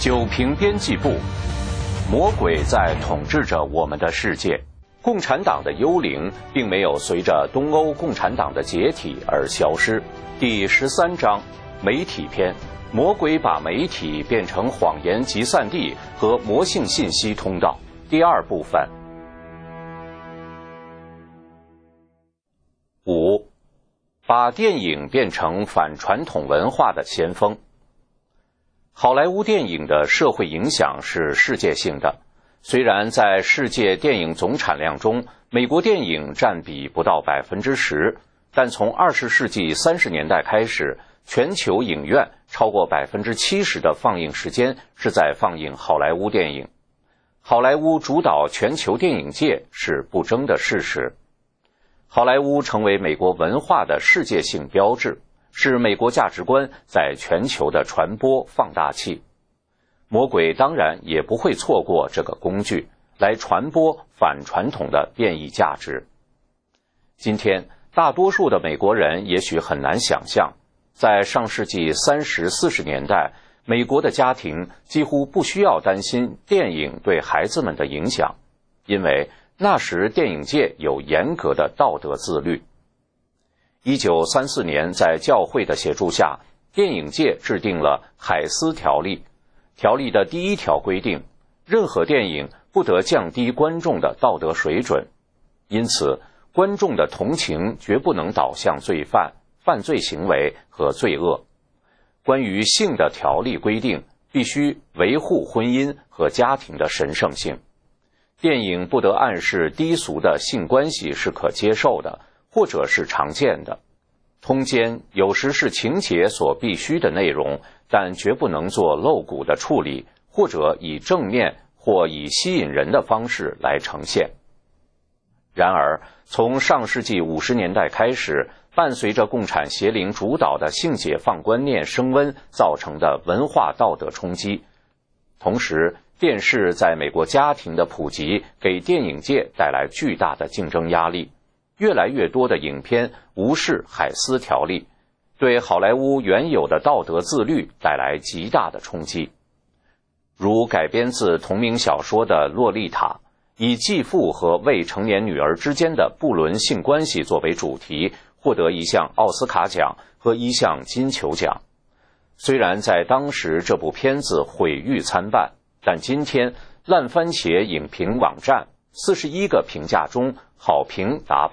九平编辑部，魔鬼在统治着我们的世界。共产党的幽灵并没有随着东欧共产党的解体而消失。第13章，媒体篇，魔鬼把媒体变成谎言集散地和魔性信息通道。第二部分。5. 把电影变成反传统文化的先锋。好莱坞电影的社会影响是世界性的，虽然在世界电影总产量中，美国电影占比不到10%，但从20世纪30年代开始，全球影院超过70%的放映时间是在放映好莱坞电影。好莱坞主导全球电影界是不争的事实。好莱坞成为美国文化的世界性标志，是美国价值观在全球的传播放大器。魔鬼当然也不会错过这个工具，来传播反传统的变异价值。今天，大多数的美国人也许很难想象，在上世纪30、40年代，美国的家庭几乎不需要担心电影对孩子们的影响，因为那时电影界有严格的道德自律。1934年，在教会的协助下，电影界制定了海斯条例。条例的第1条规定，任何电影不得降低观众的道德水准，因此观众的同情绝不能导向罪犯、犯罪行为和罪恶。关于性的条例规定，必须维护婚姻和家庭的神圣性。电影不得暗示低俗的性关系是可接受的，或者是常见的。通奸有时是情节所必须的内容，但绝不能做露骨的处理，或者以正面或以吸引人的方式来呈现。然而，从上世纪50年代开始，伴随着共产邪灵主导的性解放观念升温造成的文化道德冲击，同时电视在美国家庭的普及给电影界带来巨大的竞争压力。越来越多的影片无视海斯条例，对好莱坞原有的道德自律带来极大的冲击。如改编自同名小说的《洛丽塔》，以继父和未成年女儿之间的不伦性关系作为主题，获得1项奥斯卡奖和1项金球奖。虽然在当时这部片子毁誉参半，但今天烂番茄影评网站41个评价中好评达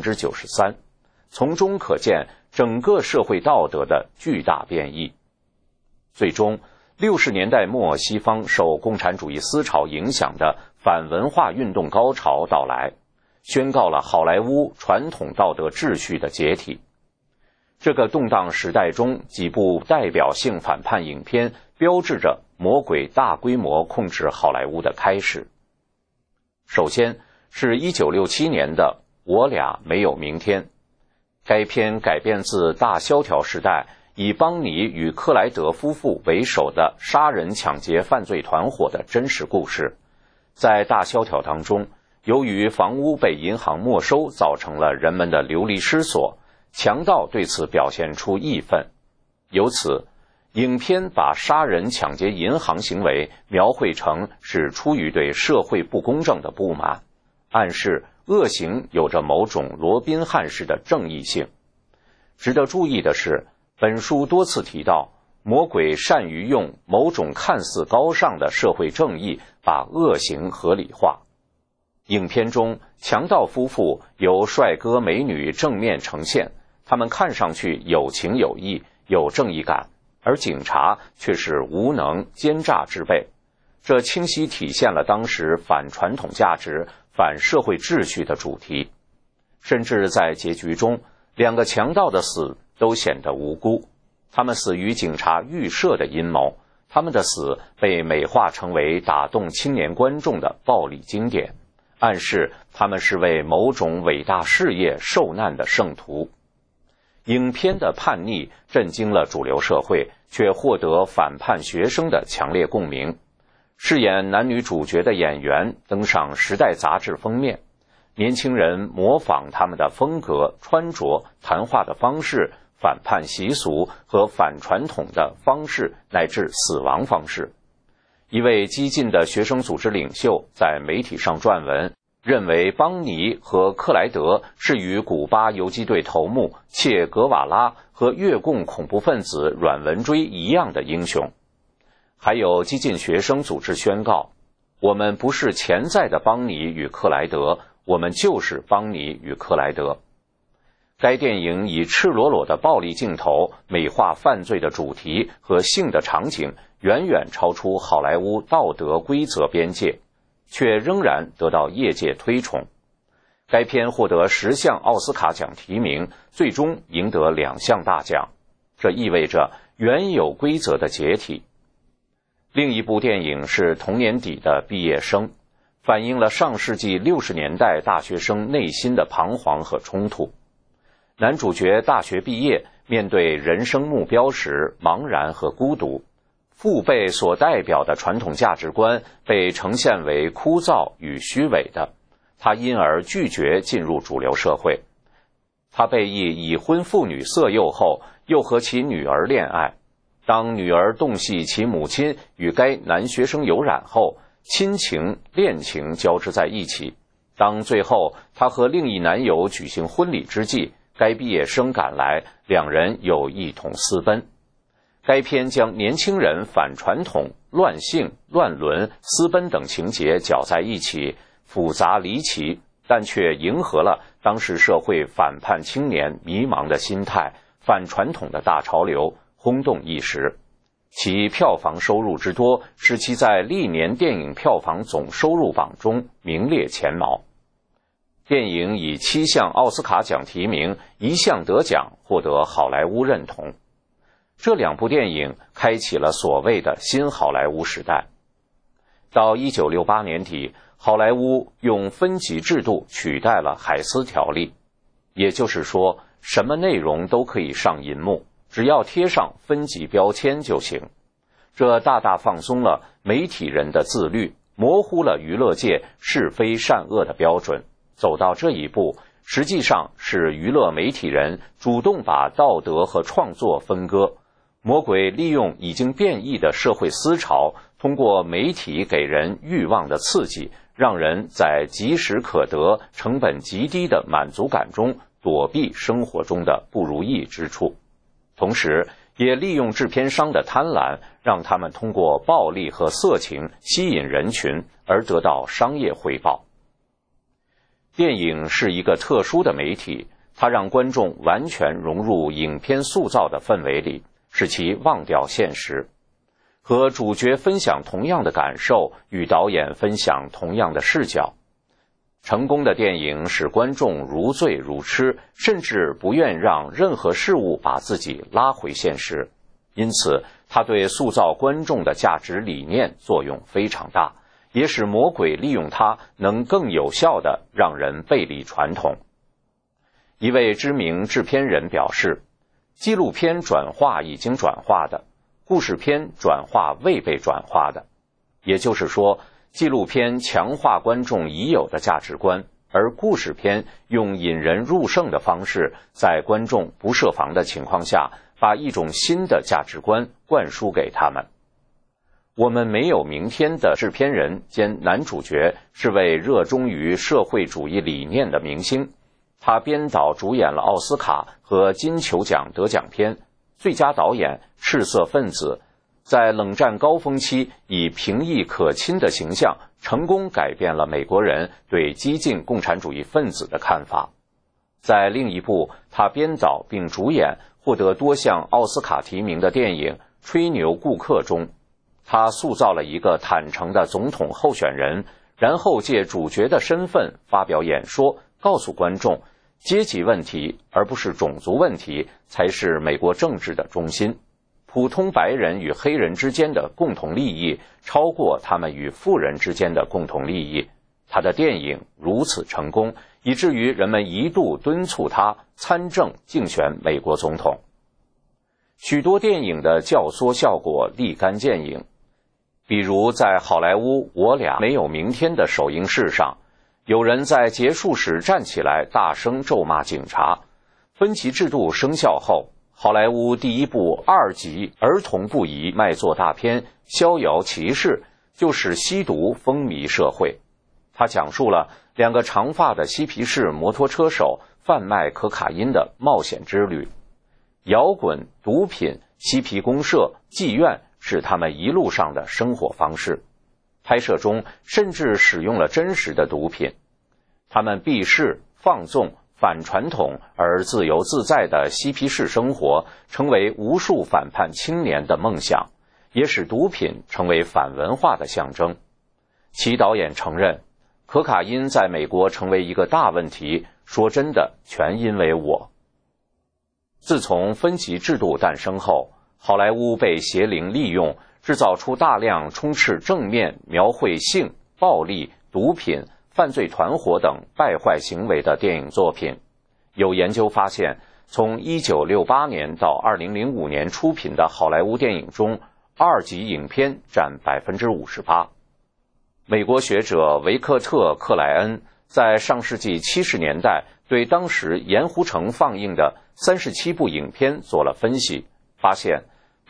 93%，从中可见整个社会道德的巨大变异。最终，60年代末西方受共产主义思潮影响的反文化运动高潮到来，宣告了好莱坞传统道德秩序的解体。这个动荡时代中，几部代表性反叛影片标志着魔鬼大规模控制好莱坞的开始。首先是1967年的《我俩没有明天》，该片改编自大萧条时代以邦尼与克莱德夫妇为首的杀人抢劫犯罪团伙的真实故事。在大萧条当中，由于房屋被银行没收，造成了人们的流离失所，强盗对此表现出义愤。由此，影片把杀人抢劫银行行为描绘成是出于对社会不公正的不满，暗示恶行有着某种罗宾汉式的正义性。值得注意的是，本书多次提到，魔鬼善于用某种看似高尚的社会正义把恶行合理化。影片中，强盗夫妇由帅哥美女正面呈现，他们看上去有情有义，有正义感，而警察却是无能奸诈之辈。这清晰体现了当时反传统价值、反社会秩序的主题。甚至在结局中，2个强盗的死都显得无辜，他们死于警察预设的阴谋，他们的死被美化成为打动青年观众的暴力经典，暗示他们是为某种伟大事业受难的圣徒。影片的叛逆震惊了主流社会，却获得反叛学生的强烈共鸣。饰演男女主角的演员登上《时代》杂志封面，年轻人模仿他们的风格、穿着、谈话的方式，反叛习俗和反传统的方式乃至死亡方式。 一位激进的学生组织领袖在媒体上撰文，认为邦尼和克莱德是与古巴游击队头目切格瓦拉和越共恐怖分子阮文锥一样的英雄。还有激进学生组织宣告，我们不是潜在的邦尼与克莱德，我们就是邦尼与克莱德。该电影以赤裸裸的暴力镜头美化犯罪的主题和性的场景，远远超出好莱坞道德规则边界，却仍然得到业界推崇。该片获得10项奥斯卡奖提名，最终赢得2项大奖，这意味着原有规则的解体。另一部电影是同年底的《毕业生》，反映了上世纪60年代大学生内心的彷徨和冲突。男主角大学毕业，面对人生目标时茫然和孤独，父辈所代表的传统价值观被呈现为枯燥与虚伪的，他因而拒绝进入主流社会。他被一已婚妇女色诱后，又和其女儿恋爱。当女儿洞悉其母亲与该男学生有染后，亲情、恋情交织在一起。当最后他和另一男友举行婚礼之际，该毕业生赶来，两人又一同私奔。该片将年轻人反传统、乱性、乱伦、私奔等情节搅在一起，复杂离奇，但却迎合了当时社会反叛青年迷茫的心态，反传统的大潮流，轰动一时。其票房收入之多，使其在历年电影票房总收入榜中名列前茅。电影以7项奥斯卡奖提名，1项得奖，获得好莱坞认同。这2部电影开启了所谓的新好莱坞时代。到1968年底，好莱坞用分级制度取代了海斯条例，也就是说，什么内容都可以上银幕，只要贴上分级标签就行。这大大放松了媒体人的自律，模糊了娱乐界是非善恶的标准。走到这一步，实际上是娱乐媒体人主动把道德和创作分割。魔鬼利用已经变异的社会思潮，通过媒体给人欲望的刺激，让人在即时可得、成本极低的满足感中躲避生活中的不如意之处。同时也利用制片商的贪婪，让他们通过暴力和色情吸引人群，而得到商业回报。电影是一个特殊的媒体，它让观众完全融入影片塑造的氛围里，使其忘掉现实，和主角分享同样的感受，与导演分享同样的视角。成功的电影使观众如醉如痴，甚至不愿让任何事物把自己拉回现实。因此，它对塑造观众的价值理念作用非常大，也使魔鬼利用它能更有效地让人背离传统。一位知名制片人表示，纪录片转化已经转化的，故事片转化未被转化的。也就是说，纪录片强化观众已有的价值观，而故事片用引人入胜的方式，在观众不设防的情况下，把一种新的价值观灌输给他们。我们没有明天的制片人兼男主角是位热衷于社会主义理念的明星，他编导主演了奥斯卡和金球奖得奖片，最佳导演《赤色分子》，在冷战高峰期以平易可亲的形象，成功改变了美国人对激进共产主义分子的看法。在另一部他编导并主演获得多项奥斯卡提名的电影《吹牛顾客》中，他塑造了一个坦诚的总统候选人，然后借主角的身份发表演说，告诉观众，阶级问题而不是种族问题才是美国政治的中心。普通白人与黑人之间的共同利益超过他们与富人之间的共同利益。他的电影如此成功，以至于人们一度敦促他参政竞选美国总统。许多电影的教唆效果立竿见影，比如在好莱坞《我俩没有明天》的首映式上，有人在结束时站起来大声咒骂警察。分级制度生效后，好莱坞第一部2级儿童不宜卖座大片《逍遥骑士》 就使吸毒风靡社会。他讲述了2个长发的嬉皮士摩托车手贩卖可卡因的冒险之旅。摇滚、毒品、嬉皮公社、妓院是他们一路上的生活方式。拍摄中甚至使用了真实的毒品。他们避世、放纵、反传统而自由自在的嬉皮士生活，成为无数反叛青年的梦想，也使毒品成为反文化的象征。其导演承认，可卡因在美国成为一个大问题，说真的，全因为我。自从分级制度诞生后，好莱坞被邪灵利用，制造出大量充斥正面描绘性、暴力、毒品、犯罪团伙等败坏行为的电影作品。有研究发现，从1968年到2005年出品的好莱坞电影中，2级影片占 58%。美国学者维克特·克莱恩在上世纪70年代对当时盐湖城放映的37部影片做了分析，发现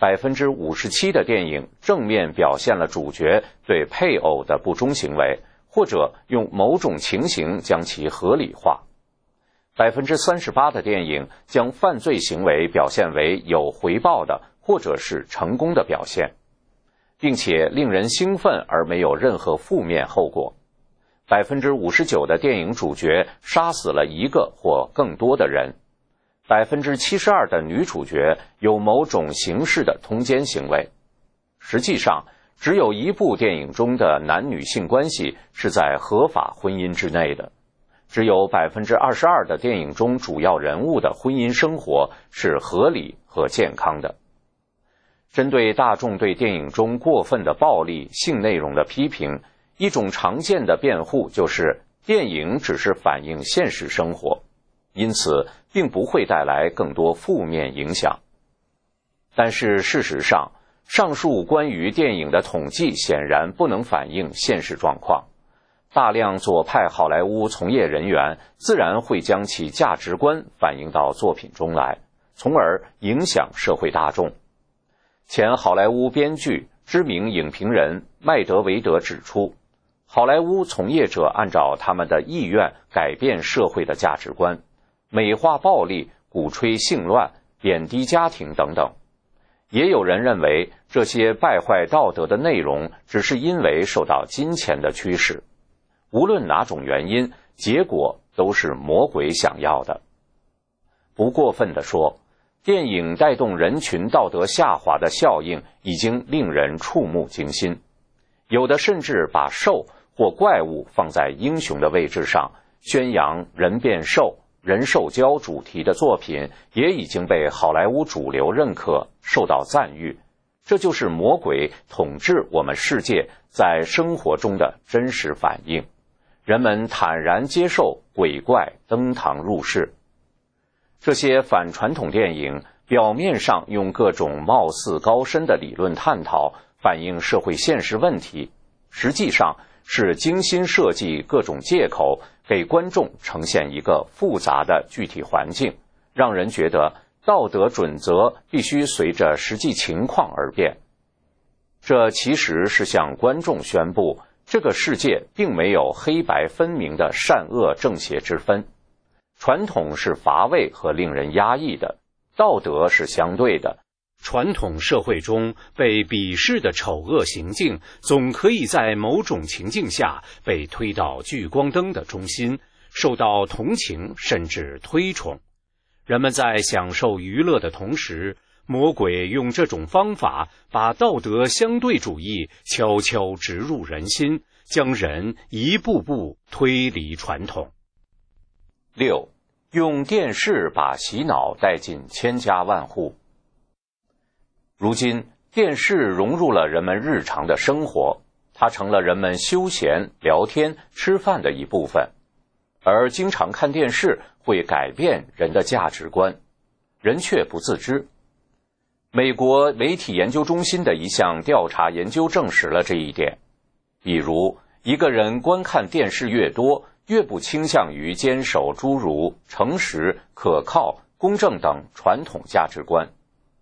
57% 的电影正面表现了主角对配偶的不忠行为，或者用某种情形将其合理化。38% 的电影将犯罪行为表现为有回报的，或者是成功的表现，并且令人兴奋而没有任何负面后果。59% 的电影主角杀死了1个或更多的人。72% 的女主角有某种形式的通奸行为。实际上，只有1部电影中的男女性关系是在合法婚姻之内的。只有 22% 的电影中主要人物的婚姻生活是合理和健康的。针对大众对电影中过分的暴力、性内容的批评，一种常见的辩护就是电影只是反映现实生活，因此并不会带来更多负面影响。但是事实上，上述关于电影的统计显然不能反映现实状况。大量左派好莱坞从业人员自然会将其价值观反映到作品中来，从而影响社会大众。前好莱坞编剧、知名影评人麦德维德指出，好莱坞从业者按照他们的意愿改变社会的价值观，美化暴力、鼓吹性乱、贬低家庭等等。也有人认为，这些败坏道德的内容只是因为受到金钱的驱使。无论哪种原因，结果都是魔鬼想要的。不过分地说，电影带动人群道德下滑的效应已经令人触目惊心。有的甚至把兽或怪物放在英雄的位置上，宣扬人变兽、人兽交主题的作品也已经被好莱坞主流认可，受到赞誉。这就是魔鬼统治我们世界在生活中的真实反应。人们坦然接受鬼怪登堂入室。这些反传统电影表面上用各种貌似高深的理论探讨，反映社会现实问题，实际上是精心设计各种借口，给观众呈现一个复杂的具体环境，让人觉得道德准则必须随着实际情况而变。这其实是向观众宣布，这个世界并没有黑白分明的善恶正邪之分，传统是乏味和令人压抑的，道德是相对的。传统社会中被鄙视的丑恶行径，总可以在某种情境下被推到聚光灯的中心，受到同情甚至推崇。人们在享受娱乐的同时，魔鬼用这种方法把道德相对主义悄悄植入人心，将人一步步推离传统。6. 用电视把洗脑带进千家万户。如今，电视融入了人们日常的生活，它成了人们休闲、聊天、吃饭的一部分。而经常看电视会改变人的价值观，人却不自知。美国媒体研究中心的一项调查研究证实了这一点。比如，一个人观看电视越多，越不倾向于坚守诸如诚实、可靠、公正等传统价值观。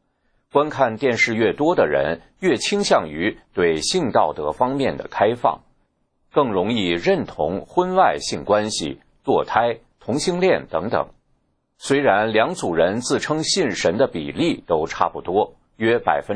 观看电视越多的人，越倾向于对性道德方面的开放，更容易认同婚外性关系、堕胎、同性恋等等。虽然两组人自称信神的比例都差不多，约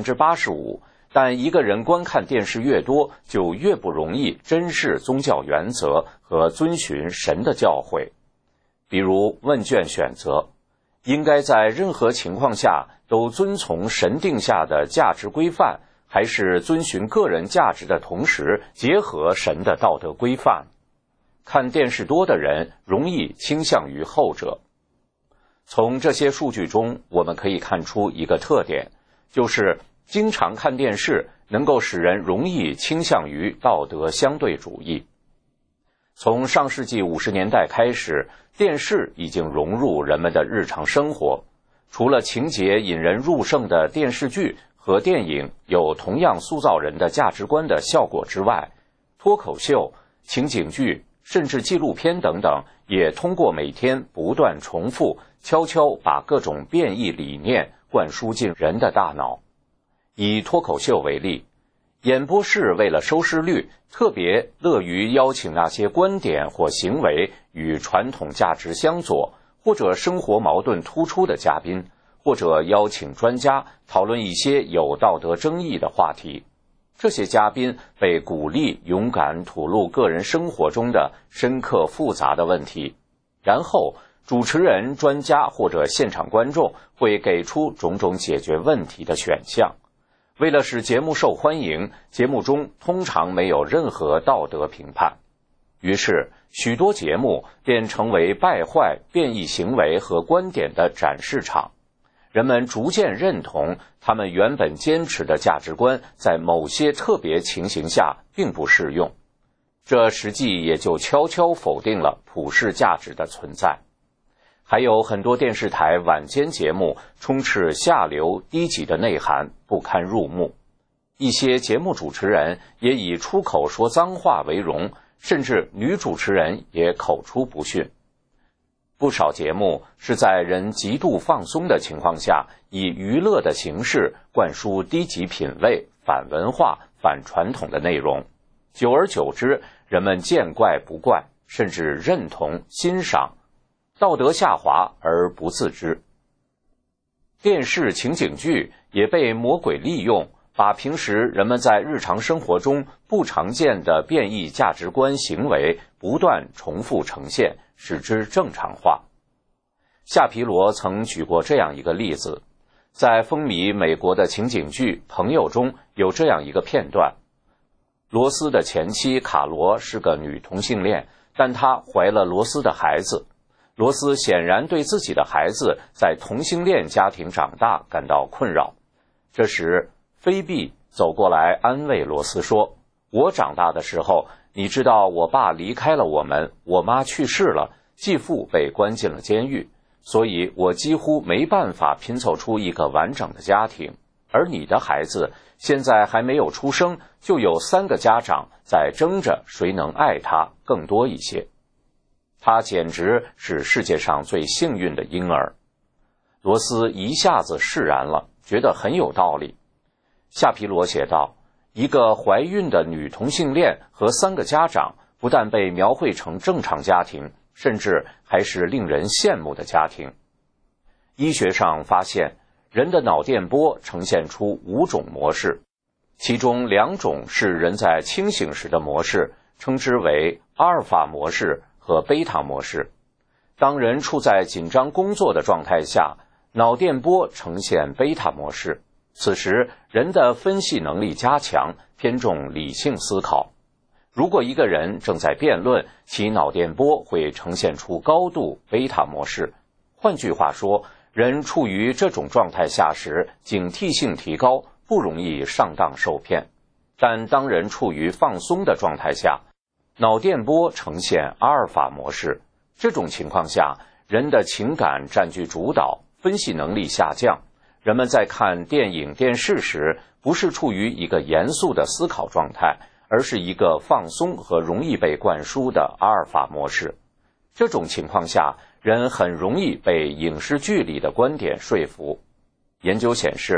85%，但一个人观看电视越多，就越不容易珍视宗教原则和遵循神的教诲。比如问卷选择，应该在任何情况下都遵从神定下的价值规范，还是遵循个人价值的同时结合神的道德规范？看电视多的人容易倾向于后者。从这些数据中，我们可以看出一个特点，就是经常看电视能够使人容易倾向于道德相对主义。从上世纪50年代开始，电视已经融入人们的日常生活。除了情节引人入胜的电视剧和电影有同样塑造人的价值观的效果之外，脱口秀、情景剧甚至纪录片等等，也通过每天不断重复，悄悄把各种变异理念灌输进人的大脑。以脱口秀为例，演播室为了收视率，特别乐于邀请那些观点或行为与传统价值相左，或者生活矛盾突出的嘉宾，或者邀请专家讨论一些有道德争议的话题。这些嘉宾被鼓励勇敢吐露个人生活中的深刻复杂的问题，然后主持人、专家或者现场观众会给出种种解决问题的选项。为了使节目受欢迎，节目中通常没有任何道德评判，于是许多节目便成为败坏、变异行为和观点的展示场。人们逐渐认同他们原本坚持的价值观在某些特别情形下并不适用，这实际也就悄悄否定了普世价值的存在。还有很多电视台晚间节目充斥下流低级的内涵，不堪入目。一些节目主持人也以出口说脏话为荣，甚至女主持人也口出不逊。不少节目是在人极度放松的情况下，以娱乐的形式灌输低级品味、反文化、反传统的内容。久而久之，人们见怪不怪，甚至认同、欣赏，道德下滑而不自知。电视情景剧也被魔鬼利用，把平时人们在日常生活中不常见的变异价值观行为不断重复呈现，使之正常化。夏皮罗曾举过这样一个例子，在风靡美国的情景剧《朋友》中有这样一个片段：罗斯的前妻卡罗是个女同性恋，但她怀了罗斯的孩子。罗斯显然对自己的孩子在同性恋家庭长大感到困扰。这时菲比走过来安慰罗斯说，我长大的时候，你知道我爸离开了我们，我妈去世了，继父被关进了监狱，所以我几乎没办法拼凑出一个完整的家庭。而你的孩子现在还没有出生，就有3个家长在争着谁能爱他更多一些。他简直是世界上最幸运的婴儿。罗斯一下子释然了，觉得很有道理。夏皮罗写道，一个怀孕的女同性恋和3个家长不但被描绘成正常家庭，甚至还是令人羡慕的家庭。医学上发现，人的脑电波呈现出5种模式，其中2种是人在清醒时的模式，称之为阿尔法模式和贝塔模式。当人处在紧张工作的状态下，脑电波呈现贝塔模式，此时人的分析能力加强，偏重理性思考。如果一个人正在辩论，其脑电波会呈现出高度贝塔模式。换句话说，人处于这种状态下时，警惕性提高，不容易上当受骗。但当人处于放松的状态下，脑电波呈现阿尔法模式，这种情况下，人的情感占据主导，分析能力下降。人们在看电影、电视时，不是处于一个严肃的思考状态，而是一个放松和容易被灌输的阿尔法模式。这种情况下，人很容易被影视剧里的观点说服。研究显示，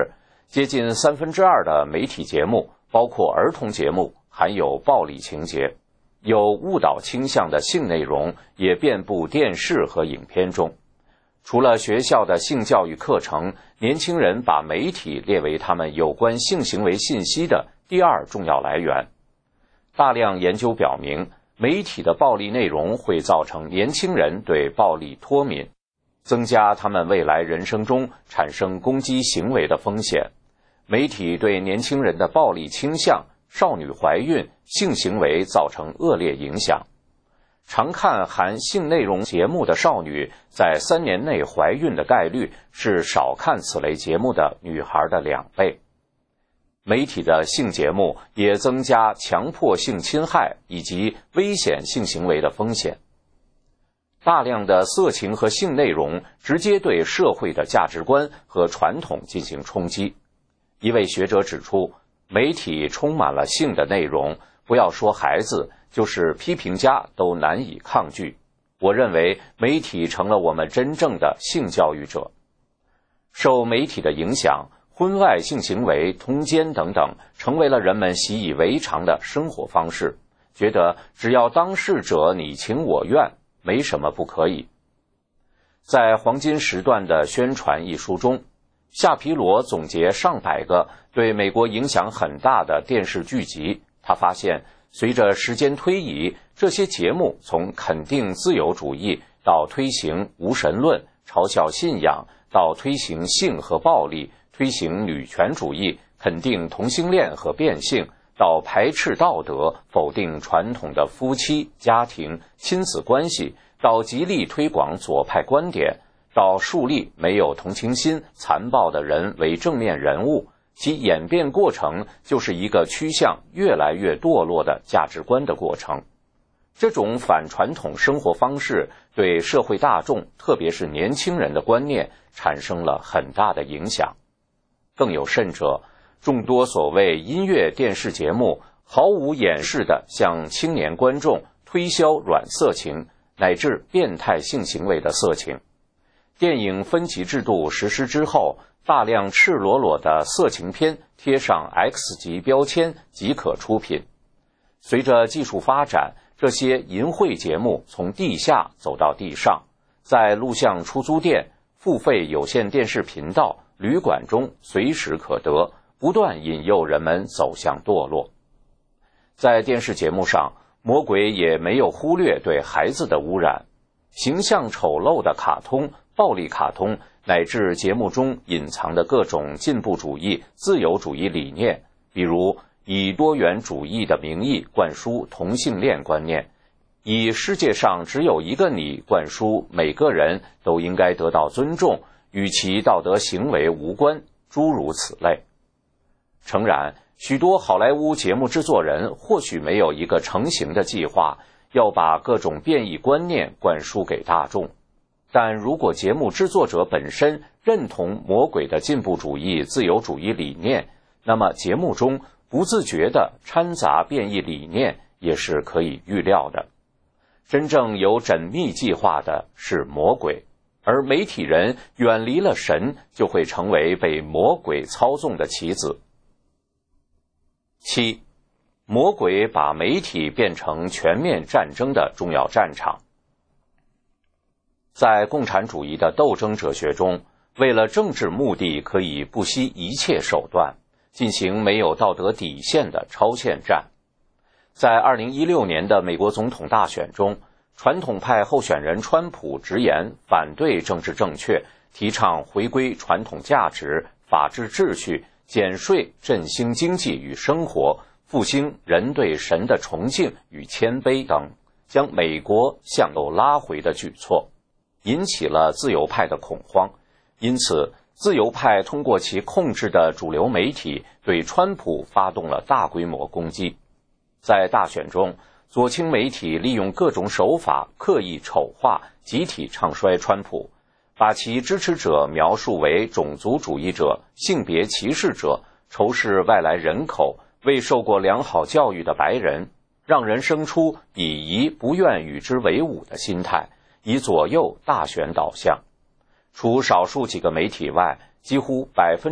接近2/3的媒体节目，包括儿童节目，含有暴力情节，有误导倾向的性内容也遍布电视和影片中。除了学校的性教育课程，年轻人把媒体列为他们有关性行为信息的第二重要来源。大量研究表明，媒体的暴力内容会造成年轻人对暴力脱敏，增加他们未来人生中产生攻击行为的风险。媒体对年轻人的暴力倾向、少女怀孕、性行为造成恶劣影响。常看含性内容节目的少女在3年内怀孕的概率是少看此类节目的女孩的2倍。媒体的性节目也增加强迫性侵害以及危险性行为的风险。大量的色情和性内容直接对社会的价值观和传统进行冲击。一位学者指出，媒体充满了性的内容，不要说孩子，就是批评家都难以抗拒。我认为媒体成了我们真正的性教育者。受媒体的影响，婚外性行为、通奸等等成为了人们习以为常的生活方式，觉得只要当事者你情我愿，没什么不可以。在《黄金时段的宣传》一书中，夏皮罗总结上百个对美国影响很大的电视剧集，他发现随着时间推移，这些节目从肯定自由主义到推行无神论、嘲笑信仰，到推行性和暴力，推行女权主义，肯定同性恋和变性，到排斥道德，否定传统的夫妻、家庭、亲子关系，到极力推广左派观点，到树立没有同情心、残暴的人为正面人物，其演变过程就是一个趋向越来越堕落的价值观的过程。这种反传统生活方式对社会大众，特别是年轻人的观念产生了很大的影响。更有甚者，众多所谓音乐电视节目毫无掩饰地向青年观众推销软色情乃至变态性行为的色情。电影分级制度实施之后，大量赤裸裸的色情片贴上 X 级标签即可出品。随着技术发展，这些淫秽节目从地下走到地上，在录像出租店、付费有线电视频道、旅馆中随时可得，不断引诱人们走向堕落。在电视节目上，魔鬼也没有忽略对孩子的污染，形象丑陋的卡通、暴力卡通，乃至节目中隐藏的各种进步主义、自由主义理念，比如以多元主义的名义灌输同性恋观念，以世界上只有一个你灌输每个人都应该得到尊重，与其道德行为无关，诸如此类。诚然，许多好莱坞节目制作人或许没有一个成型的计划，要把各种变异观念灌输给大众。但如果节目制作者本身认同魔鬼的进步主义、自由主义理念，那么节目中不自觉地掺杂变异理念也是可以预料的。真正有缜密计划的是魔鬼，而媒体人远离了神，就会成为被魔鬼操纵的棋子。7. 魔鬼把媒体变成全面战争的重要战场。在共产主义的斗争哲学中，为了政治目的可以不惜一切手段，进行没有道德底线的超限战。在2016年的美国总统大选中，传统派候选人川普直言反对政治正确，提倡回归传统价值、法治秩序、减税、振兴经济与生活、复兴人对神的崇敬与谦卑等，将美国向右拉回的举措，引起了自由派的恐慌。因此，自由派通过其控制的主流媒体对川普发动了大规模攻击。在大选中，左倾媒体利用各种手法刻意丑化、集体唱衰川普，把其支持者描述为种族主义者、性别歧视者、仇视外来人口、未受过良好教育的白人，让人生出鄙夷、不愿与之为伍的心态，以左右大选导向。除少数几个媒体外， 几乎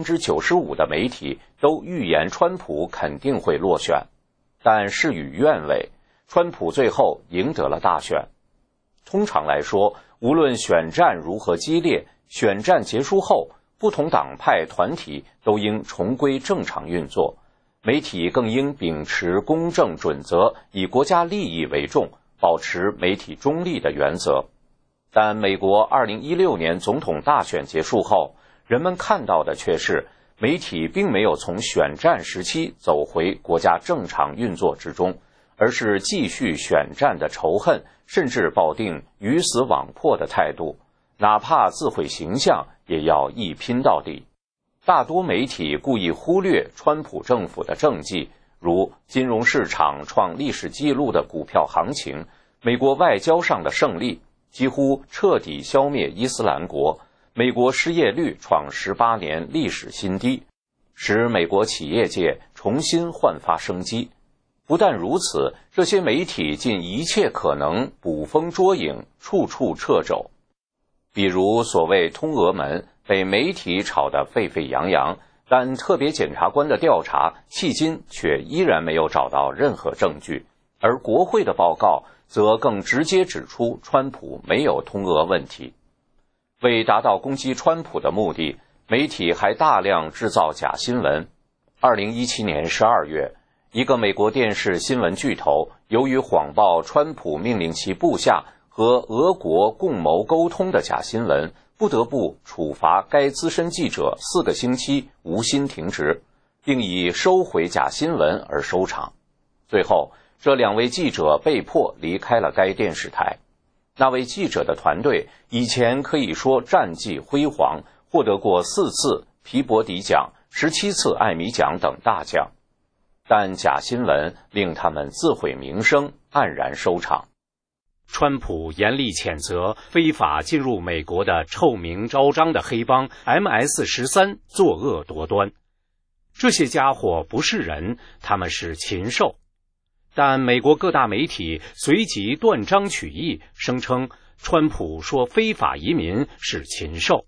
95%的媒体都预言川普肯定会落选，但事与愿违，川普最后赢得了大选。通常来说，无论选战如何激烈，选战结束后，不同党派团体都应重归正常运作，媒体更应秉持公正准则，以国家利益为重，保持媒体中立的原则。但美国2016年总统大选结束后，人们看到的却是媒体并没有从选战时期走回国家正常运作之中，而是继续选战的仇恨，甚至抱定鱼死网破的态度，哪怕自毁形象也要一拼到底。大多媒体故意忽略川普政府的政绩，如金融市场创历史纪录的股票行情，美国外交上的胜利，几乎彻底消灭伊斯兰国，美国失业率创18年历史新低，使美国企业界重新焕发生机。不但如此，这些媒体尽一切可能捕风捉影，处处掣肘。比如所谓通俄门被媒体炒得沸沸扬扬，但特别检察官的调查迄今却依然没有找到任何证据，而国会的报告则更直接指出川普没有通俄问题。为达到攻击川普的目的，媒体还大量制造假新闻。2017年12月，一个美国电视新闻巨头由于谎报川普命令其部下和俄国共谋沟通的假新闻，不得不处罚该资深记者4个星期无薪停职，并以收回假新闻而收场。最后，这2位记者被迫离开了该电视台。那位记者的团队以前可以说战绩辉煌，获得过4次皮博迪奖、17次艾米奖等大奖，但假新闻令他们自毁名声，黯然收场。 川普严厉谴责非法进入美国的臭名昭彰的黑帮 MS-13 作恶多端。这些家伙不是人，他们是禽兽。但美国各大媒体随即断章取义，声称川普说非法移民是禽兽。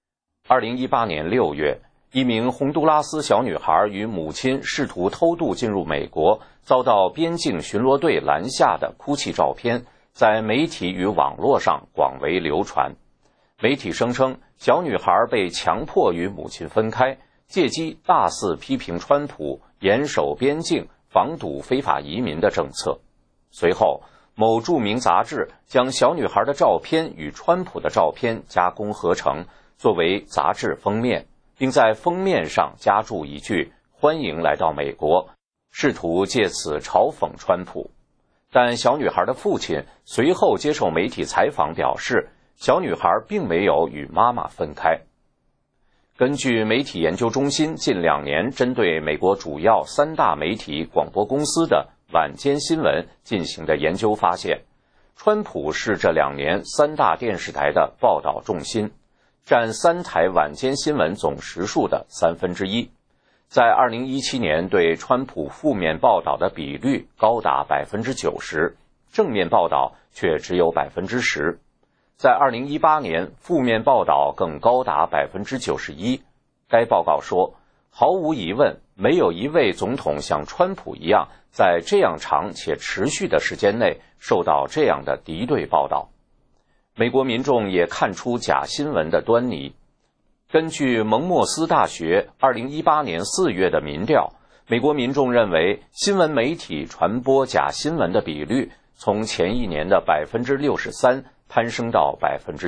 2018年6月，一名洪都拉斯小女孩与母亲试图偷渡进入美国，遭到边境巡逻队拦下的哭泣照片，在媒体与网络上广为流传。媒体声称，小女孩被强迫与母亲分开，借机大肆批评川普严守边境、防堵非法移民的政策。随后，某著名杂志将小女孩的照片与川普的照片加工合成，作为杂志封面，并在封面上加注一句“欢迎来到美国”，试图借此嘲讽川普。但小女孩的父亲随后接受媒体采访表示，小女孩并没有与妈妈分开。根据媒体研究中心近2年针对美国主要3大媒体广播公司的晚间新闻进行的研究发现，川普是这2年3大电视台的报道重心，占3台晚间新闻总时数的1/3。在2017年对川普负面报道的比率高达90%，正面报道却只有10%。在2018年，负面报道更高达91%。该报告说，毫无疑问，没有一位总统像川普一样，在这样长且持续的时间内受到这样的敌对报道。美国民众也看出假新闻的端倪。根据蒙莫斯大学2018年4月的民调，美国民众认为新闻媒体传播假新闻的比率从前一年的63%攀升到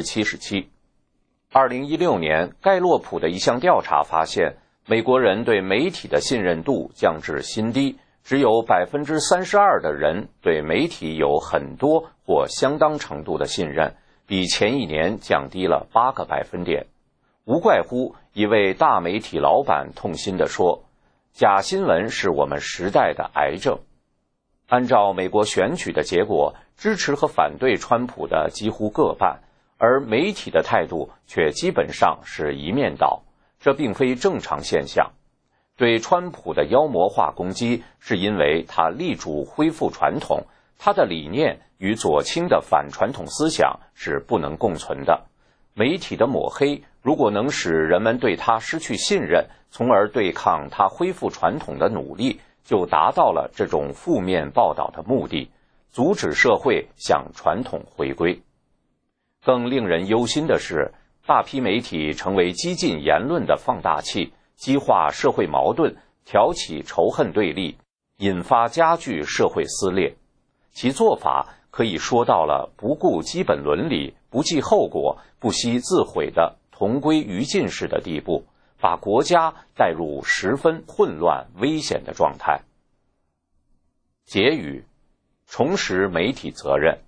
77%。2016年，盖洛普的一项调查发现，美国人对媒体的信任度降至新低，只有32%的人对媒体有很多或相当程度的信任，比前一年降低了8个百分点。无怪乎一位大媒体老板痛心地说，假新闻是我们时代的癌症。按照美国选举的结果，支持和反对川普的几乎各半，而媒体的态度却基本上是一面倒，这并非正常现象。对川普的妖魔化攻击是因为他力主恢复传统，他的理念与左倾的反传统思想是不能共存的。媒体的抹黑如果能使人们对它失去信任，从而对抗它恢复传统的努力，就达到了这种负面报道的目的，阻止社会向传统回归。更令人忧心的是，大批媒体成为激进言论的放大器，激化社会矛盾，挑起仇恨对立，引发加剧社会撕裂。其做法可以说到了不顾基本伦理、不计后果、不惜自毁的同归于尽式的地步，把国家带入十分混乱危险的状态。结语：重拾媒体责任。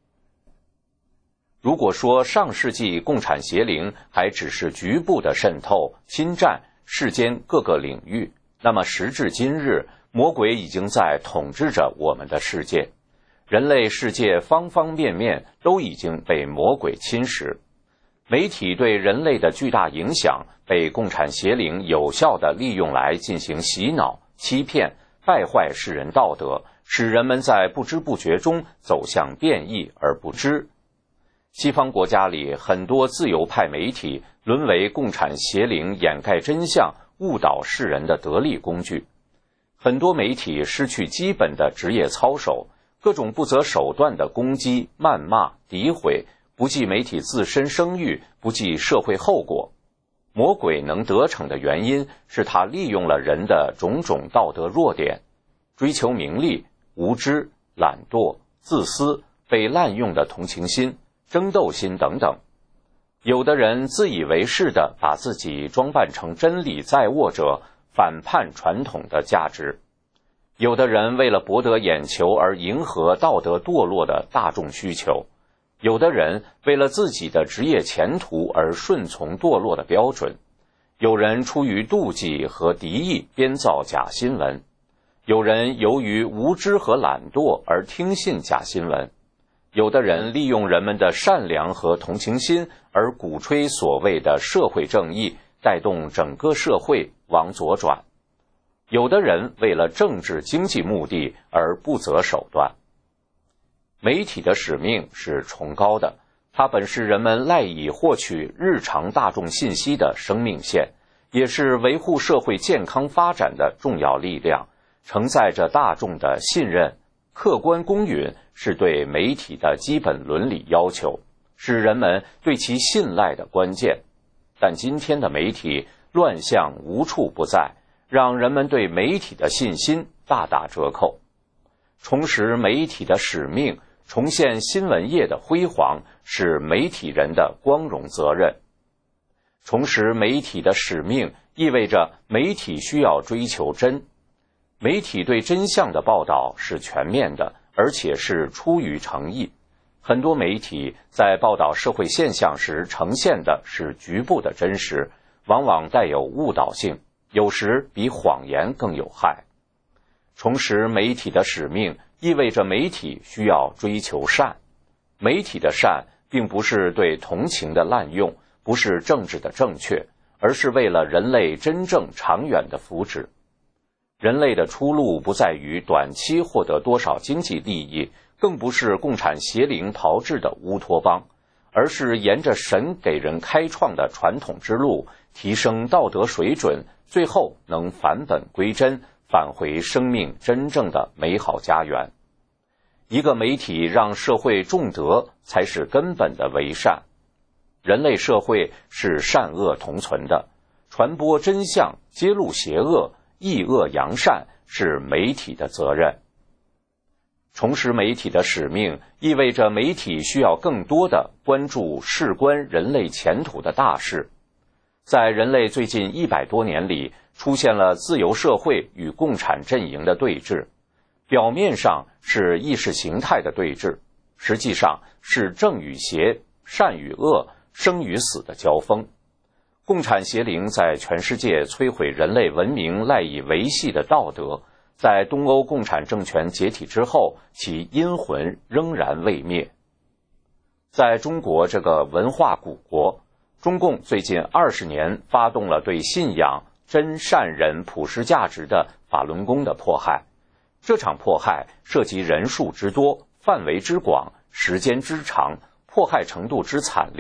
如果说上世纪共产邪灵还只是局部的渗透、侵占世间各个领域，那么时至今日，魔鬼已经在统治着我们的世界。人类世界方方面面都已经被魔鬼侵蚀。媒体对人类的巨大影响被共产邪灵有效地利用来进行洗脑、欺骗、败坏世人道德，使人们在不知不觉中走向变异而不知。西方国家里很多自由派媒体沦为共产邪灵掩盖真相、误导世人的得力工具。很多媒体失去基本的职业操守，各种不择手段的攻击、谩骂、诋毁，不计媒体自身声誉，不计社会后果。魔鬼能得逞的原因是他利用了人的种种道德弱点，追求名利、无知、懒惰、自私、被滥用的同情心、争斗心等等。有的人自以为是地把自己装扮成真理在握者，反叛传统的价值。有的人为了博得眼球而迎合道德堕落的大众需求，有的人为了自己的职业前途而顺从堕落的标准，有人出于妒忌和敌意编造假新闻，有人由于无知和懒惰而听信假新闻，有的人利用人们的善良和同情心而鼓吹所谓的社会正义，带动整个社会往左转。有的人为了政治经济目的而不择手段。媒体的使命是崇高的，它本是人们赖以获取日常大众信息的生命线，也是维护社会健康发展的重要力量，承载着大众的信任。客观公允是对媒体的基本伦理要求，是人们对其信赖的关键。但今天的媒体乱象无处不在，让人们对媒体的信心大打折扣。重拾媒体的使命，重现新闻业的辉煌，是媒体人的光荣责任。重拾媒体的使命意味着媒体需要追求真。媒体对真相的报道是全面的，而且是出于诚意。很多媒体在报道社会现象时呈现的是局部的真实，往往带有误导性，有时比谎言更有害。重拾媒体的使命意味着媒体需要追求善。媒体的善并不是对同情的滥用，不是政治的正确，而是为了人类真正长远的福祉。人类的出路不在于短期获得多少经济利益，更不是共产邪灵炮制的乌托邦，而是沿着神给人开创的传统之路，提升道德水准，最后能返本归真，返回生命真正的美好家园。一个媒体让社会重德，才是根本的为善。人类社会是善恶同存的，传播真相，揭露邪恶，抑恶扬善，是媒体的责任。重拾媒体的使命意味着媒体需要更多的关注事关人类前途的大事。在人类最近100多年里，出现了自由社会与共产阵营的对峙，表面上是意识形态的对峙，实际上是正与邪、善与恶、生与死的交锋。共产邪灵在全世界摧毁人类文明赖以维系的道德，在东欧共产政权解体之后，其阴魂仍然未灭。在中国这个文化古国，中共最近20年发动了对信仰、真善忍普世价值的法轮功的迫害。这场迫害涉及人数之多、范围之广、时间之长、迫害程度之惨烈，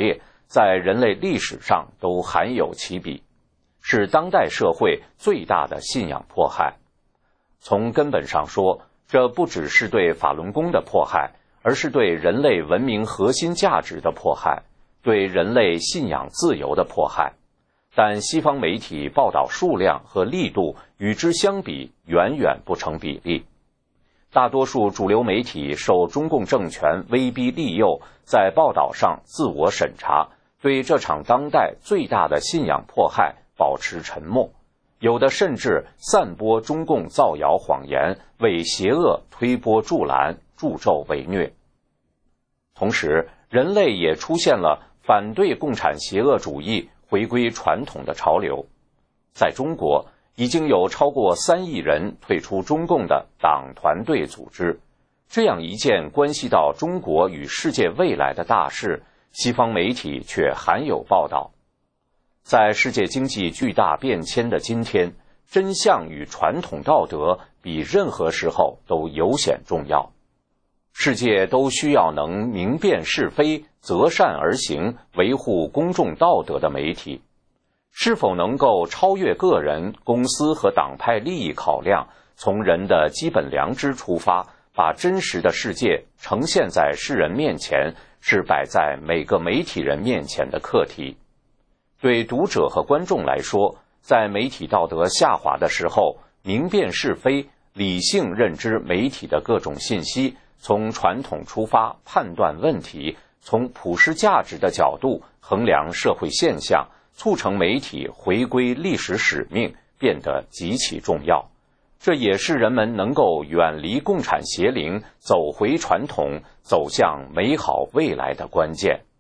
在人类历史上都罕有其比，是当代社会最大的信仰迫害。从根本上说，这不只是对法轮功的迫害，而是对人类文明核心价值的迫害，对人类信仰自由的迫害。但西方媒体报道数量和力度与之相比远远不成比例。大多数主流媒体受中共政权威逼利诱，在报道上自我审查，对这场当代最大的信仰迫害保持沉默，有的甚至散播中共造谣谎言，为邪恶推波助澜，助纣为虐。同时，人类也出现了反对共产邪恶主义回归传统的潮流。在中国，已经有超过3亿人退出中共的党团队组织，这样一件关系到中国与世界未来的大事，西方媒体却罕有报道。在世界经济巨大变迁的今天，真相与传统道德比任何时候都尤显重要。世界都需要能明辨是非、择善而行、维护公众道德的媒体。是否能够超越个人、公司和党派利益考量，从人的基本良知出发，把真实的世界呈现在世人面前，是摆在每个媒体人面前的课题。对读者和观众来说，在媒体道德下滑的时候，明辨是非、理性认知媒体的各种信息，从传统出发判断问题，从普世价值的角度衡量社会现象，促成媒体回归历史使命，变得极其重要。这也是人们能够远离共产邪灵，走回传统，走向美好未来的关键。